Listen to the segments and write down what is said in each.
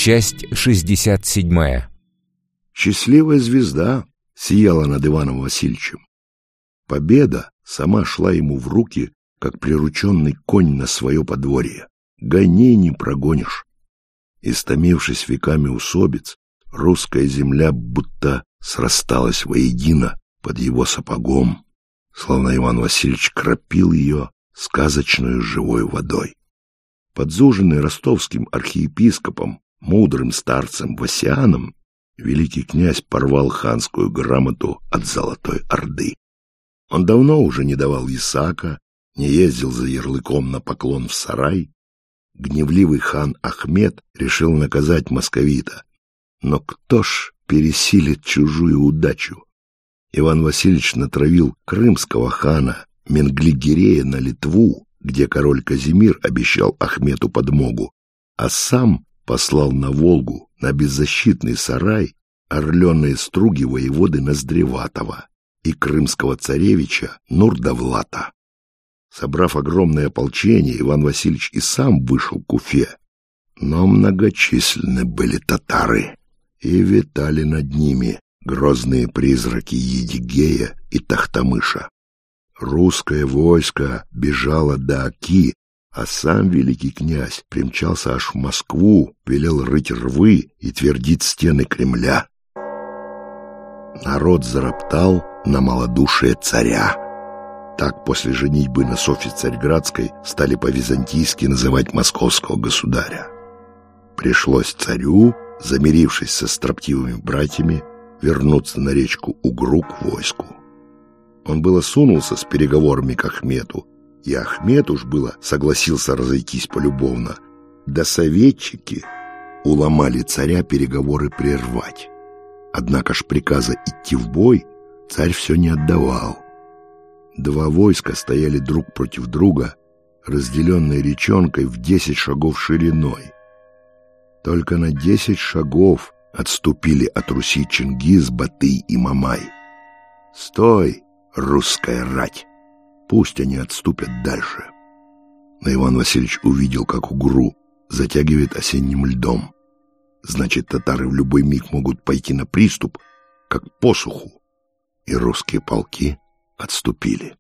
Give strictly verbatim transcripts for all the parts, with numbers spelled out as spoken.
Часть шестьдесят седьмая. Счастливая звезда сияла над Иваном Васильевичем. Победа сама шла ему в руки, как прирученный конь на свое подворье. Гони, не прогонишь. Истомившись веками усобиц, русская земля будто срасталась воедино под его сапогом, словно Иван Васильевич кропил ее сказочную живой водой. Подзуженный ростовским архиепископом, мудрым старцем Васяном, великий князь порвал ханскую грамоту от Золотой Орды. Он давно уже не давал ясака, не ездил за ярлыком на поклон в сарай. Гневливый хан Ахмед решил наказать московита. Но кто ж пересилит чужую удачу? Иван Васильевич натравил крымского хана Менглигерея на Литву, где король Казимир обещал Ахмету подмогу, а сам послал на Волгу, на беззащитный сарай, орленые струги воеводы Ноздреватова и крымского царевича Нурдавлата. Собрав огромное ополчение, Иван Васильевич и сам вышел к Уфе. Но многочисленны были татары, и витали над ними грозные призраки Едигея и Тахтамыша. Русское войско бежало до Оки, а сам великий князь примчался аж в Москву, велел рыть рвы и твердить стены Кремля. Народ зароптал на малодушие царя. Так после женитьбы на Софье Царьградской стали по-византийски называть московского государя. Пришлось царю, замирившись со строптивыми братьями, вернуться на речку Угру к войску. Он было сунулся с переговорами к Ахмету, и Ахмет уж было согласился разойтись полюбовно, да советчики уломали царя переговоры прервать. Однако ж приказа идти в бой царь все не отдавал. Два войска стояли друг против друга, разделенные речонкой в десять шагов шириной. Только на десять шагов отступили от Руси Чингис, Батый и Мамай. «Стой, русская рать! Пусть они отступят дальше!» Но Иван Васильевич увидел, как Угру затягивает осенним льдом. Значит, татары в любой миг могут пойти на приступ, как посуху, и русские полки отступили.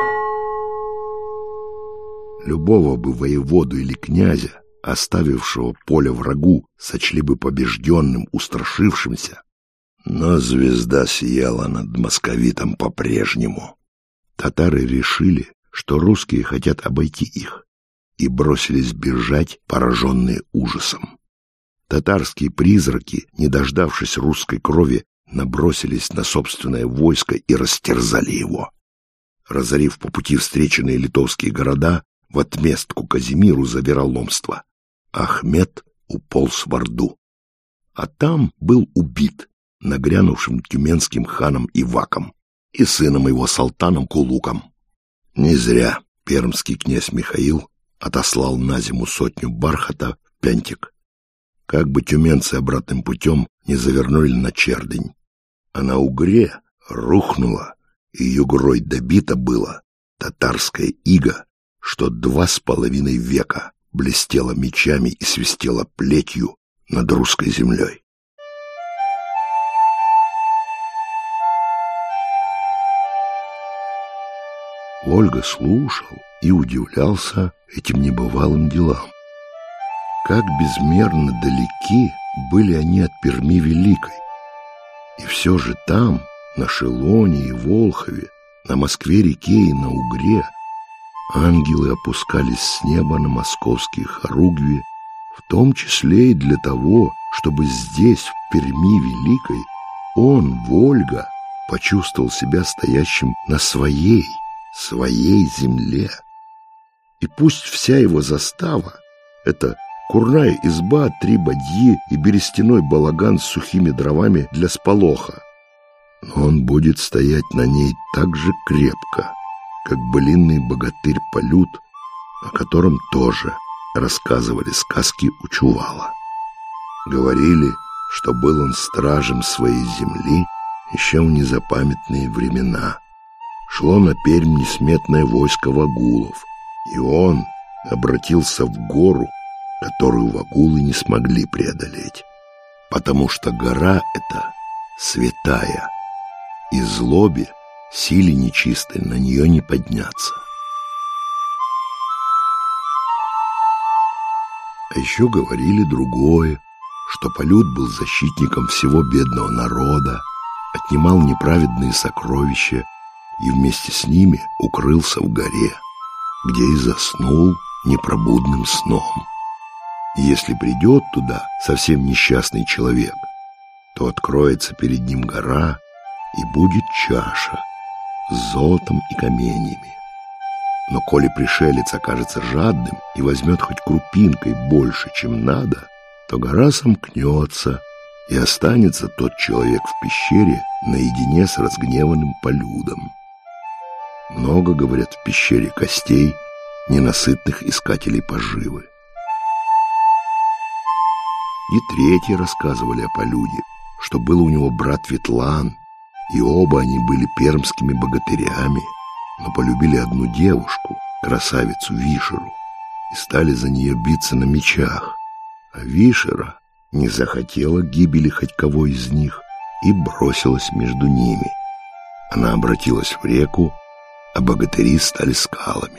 Любого бы воеводу или князя, оставившего поле врагу, сочли бы побежденным, устрашившимся, но звезда сияла над московитом по-прежнему. Татары решили, что русские хотят обойти их, и бросились бежать, пораженные ужасом. Татарские призраки, не дождавшись русской крови, набросились на собственное войско и растерзали его. Разорив по пути встреченные литовские города в отместку Казимиру за вероломство, Ахмед уполз в Орду. А там был убит нагрянувшим тюменским ханом Иваком и сыном его Салтаном Кулуком. Не зря пермский князь Михаил отослал на зиму сотню бархата в Пянтик. Как бы тюменцы обратным путем не завернули на Чердынь. А на Угре рухнула и югрой добита было татарская ига, что два с половиной века блестела мечами и свистела плетью над русской землей. Ольга слушал и удивлялся этим небывалым делам. Как безмерно далеки были они от Перми Великой. И все же там, на Шелоне и Волхове, на Москве-реке и на Угре, ангелы опускались с неба на московские хоругви, в том числе и для того, чтобы здесь, в Перми Великой, он, Вольга, почувствовал себя стоящим на своей, своей земле. И пусть вся его застава — это курная изба, три бадьи и берестяной балаган с сухими дровами для сполоха, но он будет стоять на ней так же крепко, как былинный богатырь Полют, о котором тоже рассказывали сказки у Чувала. Говорили, что был он стражем своей земли еще в незапамятные времена. Шло на Пермь несметное войско вагулов, и он обратился в гору, которую вакулы не смогли преодолеть, потому что гора эта святая, и злобе, силе нечистой на нее не подняться. А еще говорили другое, что Полют был защитником всего бедного народа, отнимал неправедные сокровища и вместе с ними укрылся в горе, где и заснул непробудным сном. И если придет туда совсем несчастный человек, то откроется перед ним гора, и будет чаша с золотом и каменьями. Но коли пришелец окажется жадным и возьмет хоть крупинкой больше, чем надо, то гора сомкнется, и останется тот человек в пещере наедине с разгневанным Полюдом. Много, говорят, в пещере костей ненасытных искателей поживы. И третьи рассказывали о Полюде, что был у него брат Ветлан, и оба они были пермскими богатырями, но полюбили одну девушку, красавицу Вишеру, и стали за нее биться на мечах. А Вишера не захотела гибели хоть кого из них и бросилась между ними. Она обратилась в реку, а богатыри стали скалами.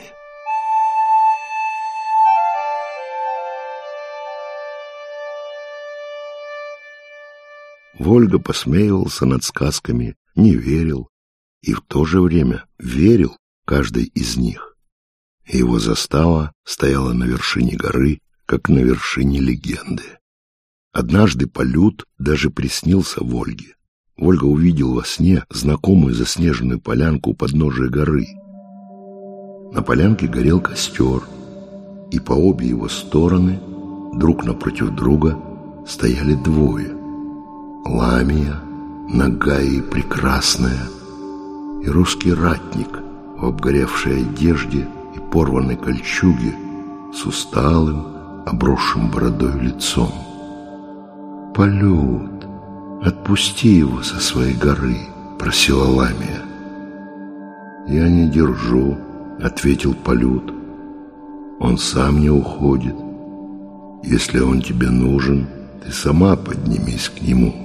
Вольга посмеивался над сказками, не верил и в то же время верил каждой из них. И его застава стояла на вершине горы, как на вершине легенды. Однажды Полют даже приснился Вольге. Вольга увидел во сне знакомую заснеженную полянку у подножия горы. На полянке горел костер, и по обе его стороны, друг напротив друга, стояли двое. Ламия, нагая и прекрасная, и русский ратник в обгоревшей одежде и порванной кольчуге с усталым, обросшим бородой лицом. «Полют, отпусти его со своей горы», — просила Ламия. «Я не держу», — ответил Полют. «Он сам не уходит. Если он тебе нужен, ты сама поднимись к нему».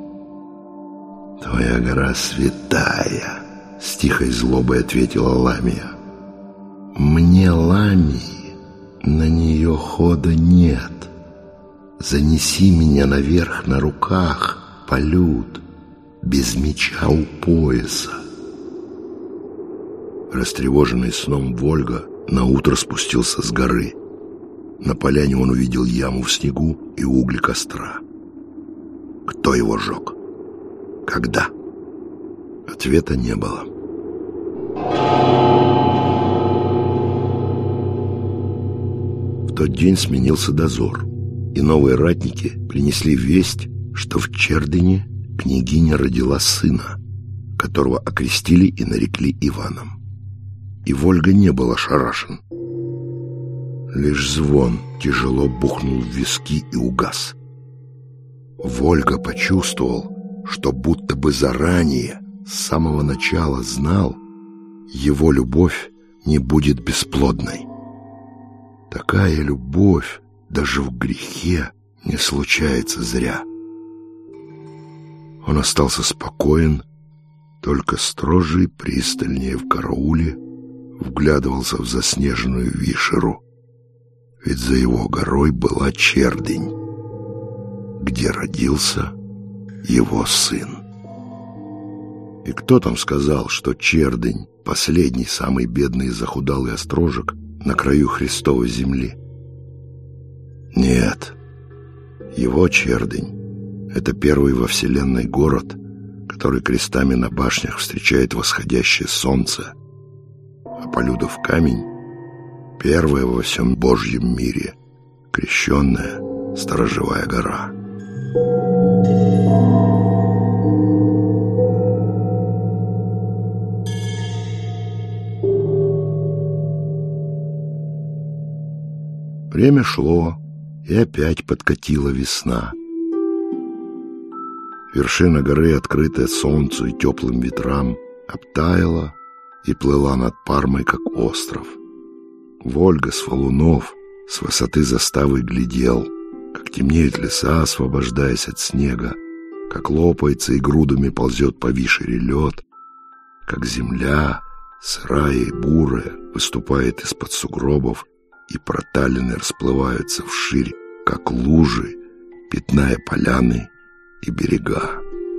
«Твоя гора святая», — с тихой злобой ответила Ламия. «Мне, Ламии, на нее хода нет. Занеси меня наверх на руках, Полют, без меча у пояса». Растревоженный сном Вольга наутро спустился с горы. На поляне он увидел яму в снегу и угли костра. Кто его жег? Когда? Ответа не было. В тот день сменился дозор, и новые ратники принесли весть, что в Чердыне княгиня родила сына, которого окрестили и нарекли Иваном. И Вольга не был ошарашен. Лишь звон тяжело бухнул в виски и угас. Вольга почувствовал, что будто бы заранее, с самого начала знал, его любовь не будет бесплодной. Такая любовь даже в грехе не случается зря. Он остался спокоен, только строже и пристальнее в карауле вглядывался в заснеженную Вишеру, ведь за его горой была Чердынь, где родился его сын. И кто там сказал, что Чердынь — последний, самый бедный и захудалый острожек на краю Христовой земли? Нет, его Чердынь — это первый во вселенной город, который крестами на башнях встречает восходящее солнце, а Полюдов камень — первая во всем Божьем мире крещенная сторожевая гора. Время шло, и опять подкатила весна. Вершина горы, открытая солнцу и теплым ветрам, обтаяла и плыла над Пармой, как остров. Вольга с валунов С высоты заставы глядел, как темнеют леса, освобождаясь от снега, как лопается и грудами ползет по вишере лед, как земля, сырая и бурая, выступает из-под сугробов, и проталины расплываются вширь, как лужи, пятная поляны и берега.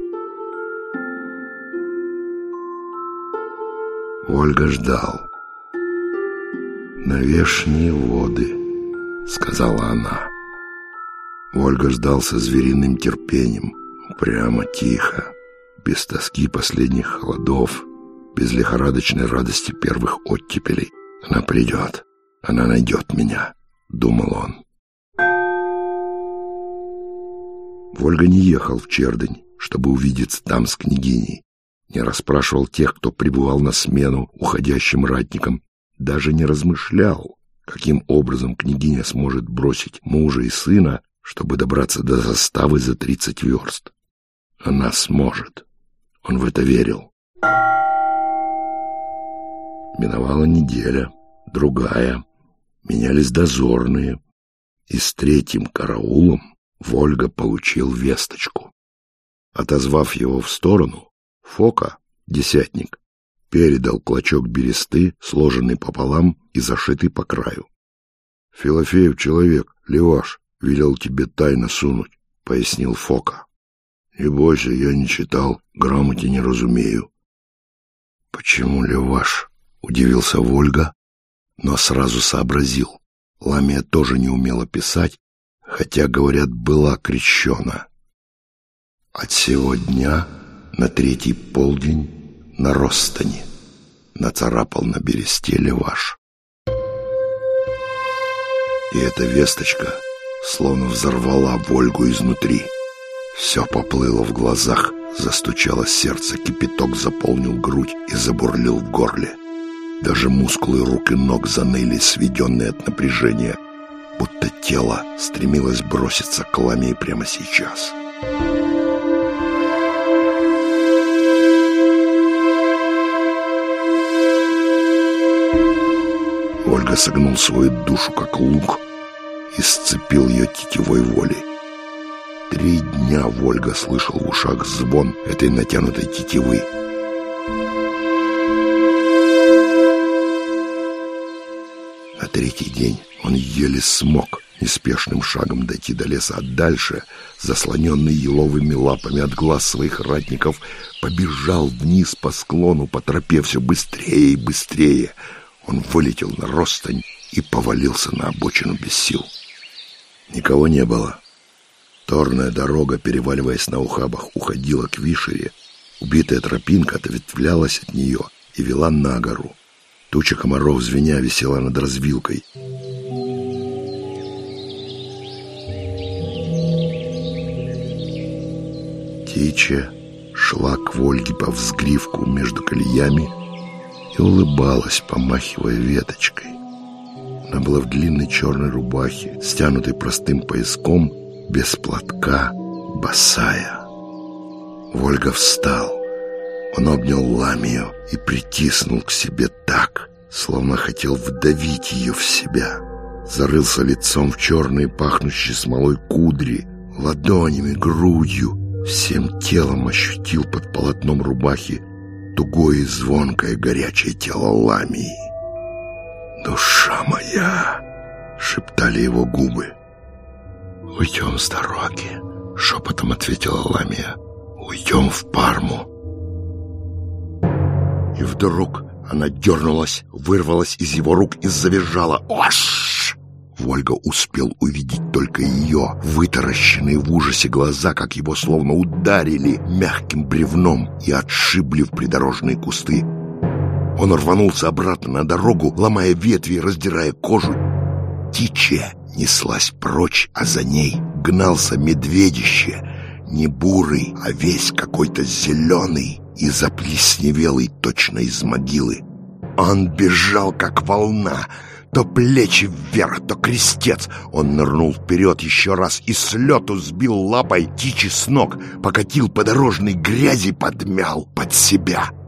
Вольга ждал. «На вешние воды», — сказала она. Вольга ждал со звериным терпением, прямо тихо, без тоски последних холодов, без лихорадочной радости первых оттепелей. «Она придет, она найдет меня», — думал он. Вольга не ехал в Чердынь, чтобы увидеться там с княгиней, не расспрашивал тех, кто прибывал на смену уходящим ратникам, даже не размышлял, каким образом княгиня сможет бросить мужа и сына, чтобы добраться до заставы за тридцать верст. Она сможет. Он в это верил. Миновала неделя, другая. Менялись дозорные. И с третьим караулом Вольга получил весточку. Отозвав его в сторону, Фока, десятник, передал клочок бересты, сложенный пополам и зашитый по краю. — Филофеев человек, Леваш, велел тебе тайно сунуть, — пояснил Фока. — Не бойся, я не читал, грамоте не разумею. — Почему Леваш? — удивился Вольга, но сразу сообразил. Ламия тоже не умела писать, хотя, говорят, была крещена. От сего дня на третий полдень на Ростане нацарапал на бересте Леваш. И эта весточка словно взорвала Вольгу изнутри. Все поплыло в глазах, застучало сердце, кипяток заполнил грудь и забурлил в горле. Даже мускулы рук и ног заныли, сведенные от напряжения, будто тело стремилось броситься к Ламии прямо сейчас. Вольга согнул свою душу, как лук, и сцепил ее тетивой волей. Три дня Вольга слышал в ушах звон этой натянутой тетивы. На третий день он еле смог неспешным шагом дойти до леса, а дальше, заслоненный еловыми лапами от глаз своих ратников, побежал вниз по склону, по тропе все быстрее и быстрее. Он вылетел на Ростань и повалился на обочину без сил. Никого не было. Торная дорога, переваливаясь на ухабах, уходила к Вишере. Убитая тропинка ответвлялась от нее и вела на гору. Туча комаров, звеня, висела над развилкой. Тича шла к Вольге по взгривку между колеями и улыбалась, помахивая веточкой. Она была в длинной черной рубахе, стянутой простым пояском, без платка, босая. Вольга встал. Он обнял Ламию и притиснул к себе так, словно хотел вдавить ее в себя. Зарылся лицом в черные, пахнущие смолой кудри, ладонями, грудью, всем телом ощутил под полотном рубахи тугое и звонкое горячее тело Ламии. «Душа моя!» — шептали его губы. «Уйдем с дороги», — шепотом ответила Ламия. «Уйдем в Парму». И вдруг она дернулась, вырвалась из его рук и завизжала. «Ош!» Вольга успел увидеть только ее, вытаращенные в ужасе глаза, как его словно ударили мягким бревном и отшибли в придорожные кусты. Он рванулся обратно на дорогу, ломая ветви и раздирая кожу. Тича неслась прочь, а за ней гнался медведище, не бурый, а весь какой-то зеленый и заплесневелый точно из могилы. Он бежал, как волна, то плечи вверх, то крестец. Он нырнул вперед еще раз и с лету сбил лапой Тичи с ног, покатил по дорожной грязи, подмял под себя.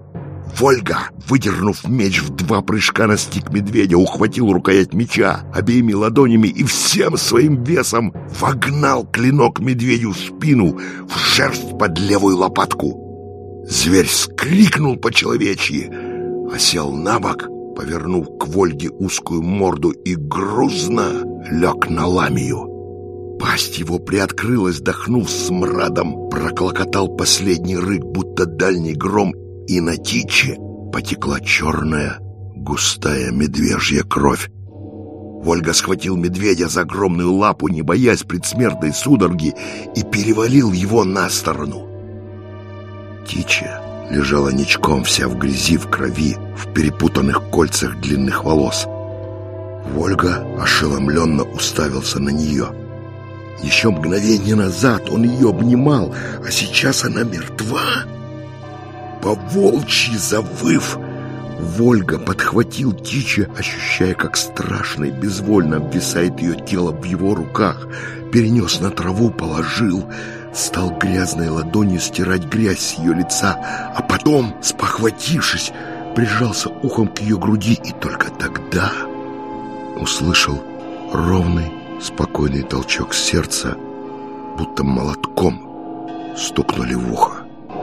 Вольга, выдернув меч, в два прыжка настиг медведя, ухватил рукоять меча обеими ладонями и всем своим весом вогнал клинок медведю в спину, в шерсть под левую лопатку. Зверь вскрикнул по-человечьи, осел на бок, повернув к Вольге узкую морду, и грузно лег на ламию. Пасть его приоткрылась, дохнув смрадом, проклокотал последний рык, будто дальний гром, и на Тиче потекла черная, густая медвежья кровь. Вольга схватил медведя за огромную лапу, не боясь предсмертной судороги, и перевалил его на сторону. Тиче лежала ничком, вся в грязи, в крови, в перепутанных кольцах длинных волос. Вольга ошеломленно уставился на нее. Еще мгновение назад он ее обнимал, а сейчас она мертва. По-волчьи завыв, Вольга подхватил Тиче, ощущая, как страшно и безвольно обвисает ее тело в его руках, перенес на траву, положил, стал грязной ладонью стирать грязь с ее лица, а потом, спохватившись, прижался ухом к ее груди и только тогда услышал ровный, спокойный толчок сердца, будто молотком стукнули в ухо.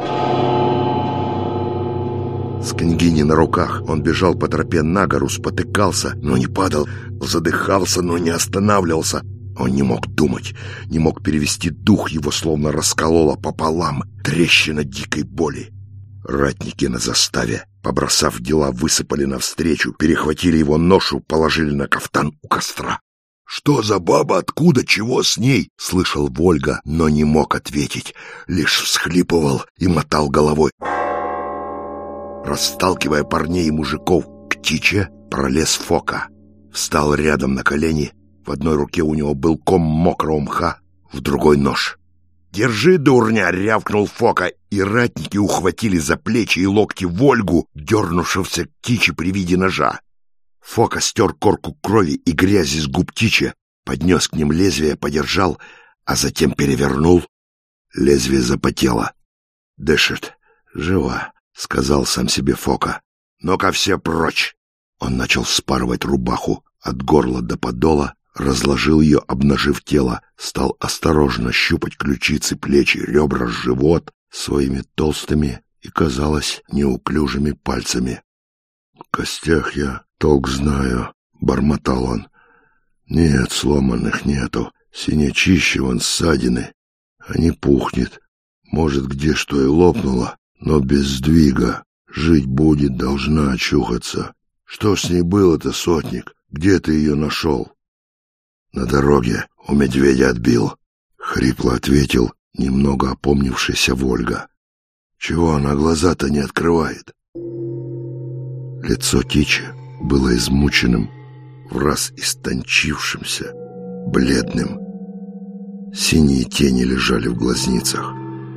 С княгиней на руках он бежал по тропе на гору, спотыкался, но не падал, задыхался, но не останавливался. Он не мог думать, не мог перевести дух, его словно раскололо пополам, трещина дикой боли. Ратники на заставе, побросав дела, высыпали навстречу, перехватили его ношу, положили на кафтан у костра. «Что за баба? Откуда? Чего с ней?» — слышал Вольга, но не мог ответить, лишь всхлипывал и мотал головой. Расталкивая парней и мужиков, к Тиче пролез Фока. Встал рядом на колени. В одной руке у него был ком мокрого мха, в другой — нож. «Держи, дурня!» — рявкнул Фока, и ратники ухватили за плечи и локти Вольгу, дернувшегося к Тиче при виде ножа. Фока стер корку крови и грязи с губ Тиче, поднес к ним лезвие, подержал, а затем перевернул. Лезвие запотело. «Дышит, жива», — сказал сам себе Фока. «Ну-ка все прочь!» Он начал спарывать рубаху от горла до подола, разложил ее, обнажив тело, стал осторожно щупать ключицы, плечи, ребра, живот своими толстыми и, казалось, неуклюжими пальцами. «В костях я толк знаю», — бормотал он. «Нет, сломанных нету, синячище вон ссадины, а не пухнет. Может, где что и лопнуло, но без сдвига. Жить будет, должна очухаться. Что с ней было-то, сотник? Где ты ее нашел?» «На дороге у медведя отбил», — хрипло ответил немного опомнившийся Вольга. «Чего она глаза-то не открывает?» Лицо Тичи было измученным, враз истончившимся, бледным. Синие тени лежали в глазницах.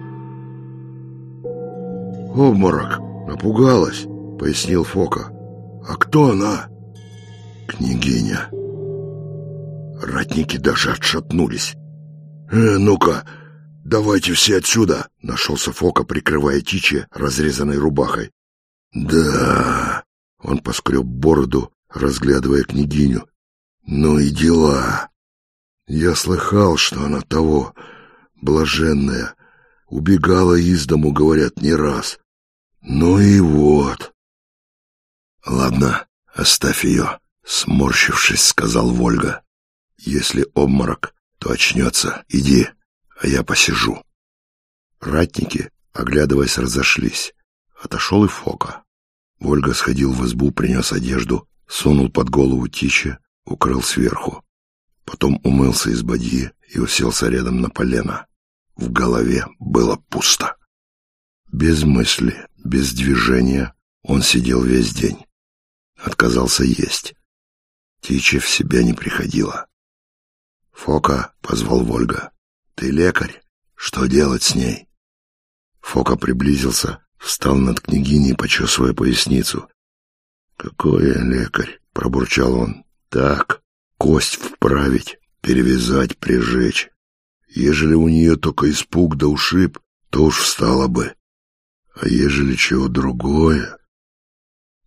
«Обморок! Напугалась!» — пояснил Фока. «А кто она?» «Княгиня». Ратники даже отшатнулись. «Э, ну-ка, давайте все отсюда!» — нашелся Фока, прикрывая Тичи разрезанной рубахой. «Да...» — он поскреб бороду, разглядывая княгиню. «Ну и дела! Я слыхал, что она того, блаженная, убегала из дому, говорят, не раз. Ну и вот...» «Ладно, оставь ее», — сморщившись, сказал Вольга. «Если обморок, то очнется. Иди, а я посижу». Ратники, оглядываясь, разошлись. Отошел и Фока. Вольга сходил в избу, принес одежду, сунул под голову Тиче, укрыл сверху. Потом умылся из бадьи и уселся рядом на полено. В голове было пусто. Без мысли, без движения он сидел весь день. Отказался есть. Тиче в себя не приходила. «Фока», — позвал Вольга, — «ты лекарь? Что делать с ней?» Фока приблизился, встал над княгиней, почесывая поясницу. «Какой я лекарь?» — пробурчал он. «Так, кость вправить, перевязать, прижечь. Ежели у нее только испуг да ушиб, то уж встала бы. А ежели чего другое,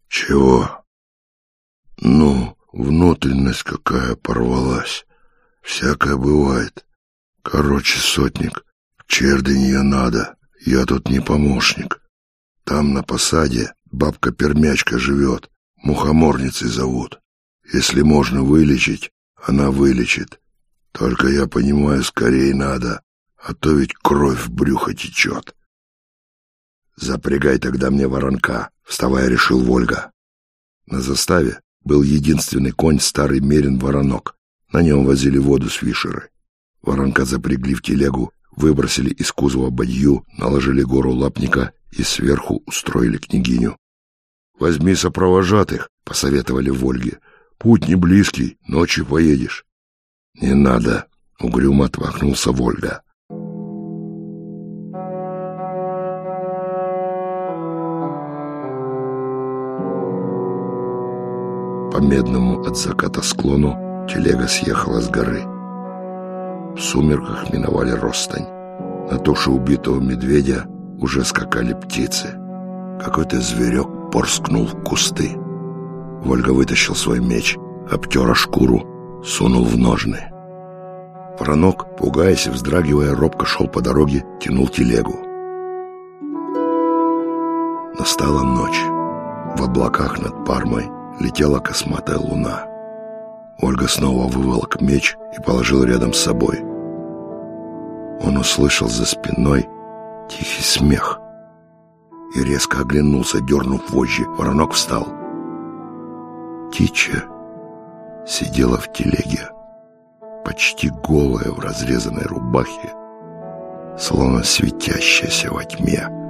Чего? Ну, внутренность какая порвалась. Всякое бывает. Короче, сотник, в Чердень ее надо. Я тут не помощник. Там на посаде бабка-пермячка живет. Мухоморницей зовут. Если можно вылечить, она вылечит. Только я понимаю, скорее надо, а то ведь кровь в брюхо течет. Запрягай тогда мне воронка, вставая, решил Вольга. На заставе был единственный конь, старый мерин Воронок. На нем возили воду с Вишеры. Воронка запрягли в телегу, выбросили из кузова бадью, наложили гору лапника и сверху устроили княгиню. «Возьми сопровожатых», — посоветовали Вольге. «Путь не близкий, ночью поедешь». «Не надо», — угрюмо отмахнулся Вольга. По медному от заката склону телега съехала с горы. В сумерках миновали Ростань. На туше убитого медведя уже скакали птицы. Какой-то зверек порскнул в кусты. Вольга вытащил свой меч, обтер о шкуру, сунул в ножны. Воронок, пугаясь и вздрагивая, робко шел по дороге, тянул телегу. Настала ночь. В облаках над Пармой летела косматая луна. Ольга снова выволок меч и положил рядом с собой. Он услышал за спиной тихий смех и резко оглянулся, дернув вожжи. Воронок встал. Тича сидела в телеге, почти голая в разрезанной рубахе, словно светящаяся во тьме.